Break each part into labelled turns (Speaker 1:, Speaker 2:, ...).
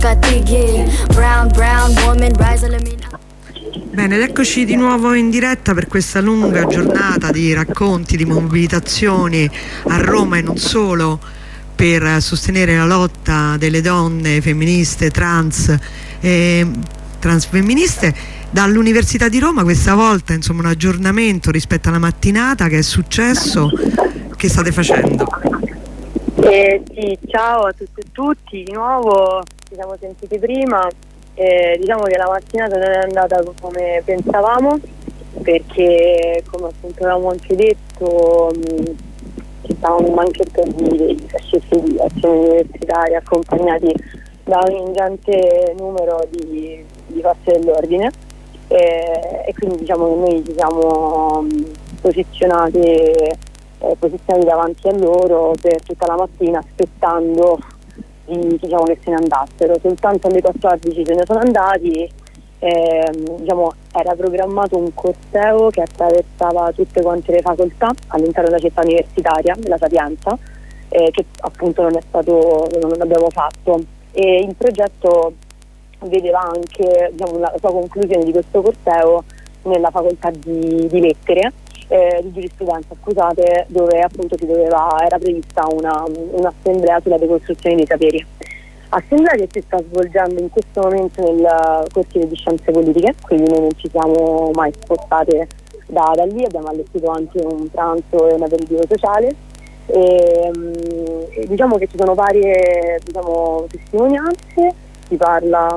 Speaker 1: Bene, ed eccoci di nuovo in diretta per questa lunga giornata di racconti, di mobilitazioni a Roma e non solo, per sostenere la lotta delle donne femministe, transfemministe. Dall'Università di Roma questa volta, insomma, un aggiornamento rispetto alla mattinata. Che è successo? Che state facendo?
Speaker 2: Sì, ciao a tutti e tutti, di nuovo ci siamo sentiti prima. Diciamo che la mattinata non è andata come pensavamo, perché, come appunto avevamo anche detto, ci stava un banchetto di accessi di azioni universitarie accompagnati da un ingente numero di forze dell'ordine, e quindi diciamo che noi ci siamo posizionati davanti a loro per tutta la mattina, aspettando diciamo che se ne andassero. Soltanto alle 14 se ne sono andati. Diciamo, era programmato un corteo che attraversava tutte quante le facoltà all'interno della città universitaria della Sapienza, che appunto non abbiamo fatto, e il progetto vedeva anche, diciamo, la sua conclusione di questo corteo nella facoltà di lettere, di giurisprudenza, scusate, dove appunto era prevista un'assemblea sulla decostruzione dei saperi. Assemblea che si sta svolgendo in questo momento nel cortile di scienze politiche, quindi noi non ci siamo mai spostate da lì, abbiamo allestito anche un pranzo e un aperitivo sociale, e diciamo che ci sono varie, diciamo, testimonianze. Si parla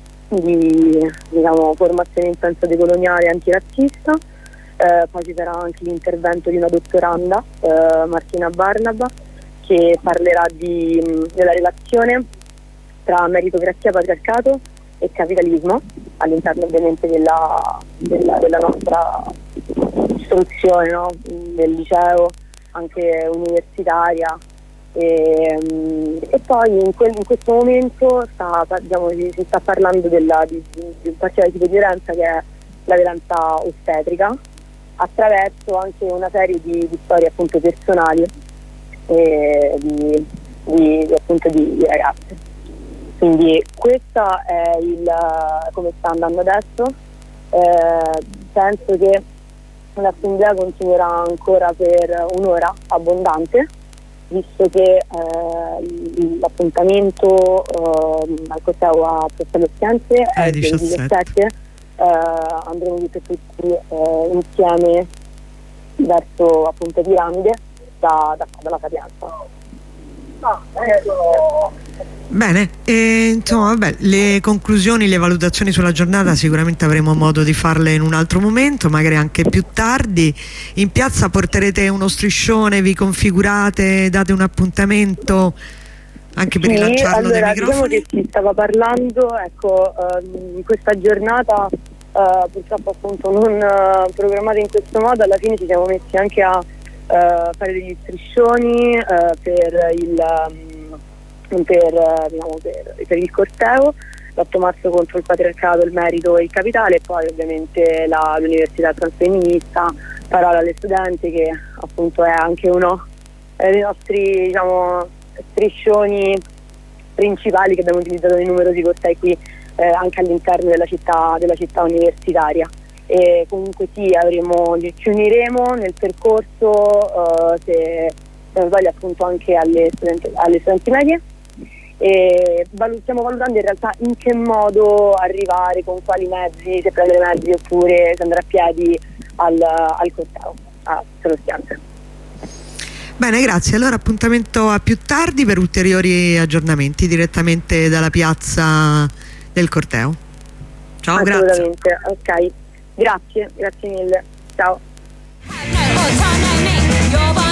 Speaker 2: di, diciamo, formazione in senso decoloniale e antirazzista. Poi ci sarà anche l'intervento di una dottoranda, Martina Barnaba, che parlerà della relazione tra meritocrazia, patriarcato e capitalismo all'interno ovviamente della nostra istruzione, no? Del liceo, anche universitaria, e poi in questo momento si sta parlando di un particolare tipo di violenza, che è la violenza ostetrica, attraverso anche una serie di storie appunto personali di ragazze. Quindi questa è come sta andando adesso. Penso che l'assemblea continuerà ancora per un'ora abbondante, visto che l'appuntamento al corteo a Piazza Scienze è il 17. Andremo tutti insieme verso appunto Piramide dalla Sapienza.
Speaker 1: Bene, insomma, vabbè, le conclusioni, le valutazioni sulla giornata sicuramente avremo modo di farle in un altro momento, magari anche più tardi. In piazza porterete uno striscione, vi configurate, date un appuntamento anche per rilanciarlo dei microfoni?
Speaker 2: Diciamo che si stava parlando, ecco, in questa giornata purtroppo appunto non programmata in questo modo. Alla fine ci siamo messi anche a fare degli striscioni per il corteo, l'8 marzo contro il patriarcato, il merito e il capitale, e poi ovviamente l'università transfemminista, parola alle studenti, che appunto è anche uno dei nostri, diciamo, striscioni principali che abbiamo utilizzato nei numerosi cortei qui anche all'interno della città universitaria. E comunque sì, ci uniremo nel percorso, se non sbaglio, appunto anche alle studenti medie, e stiamo valutando in realtà in che modo arrivare, con quali mezzi, se prendere mezzi oppure se andare a piedi al corteo a Scienze.
Speaker 1: Bene, grazie. Allora appuntamento a più tardi per ulteriori aggiornamenti direttamente dalla piazza del corteo. Ciao,
Speaker 2: assolutamente. Grazie. Ok, grazie mille, ciao.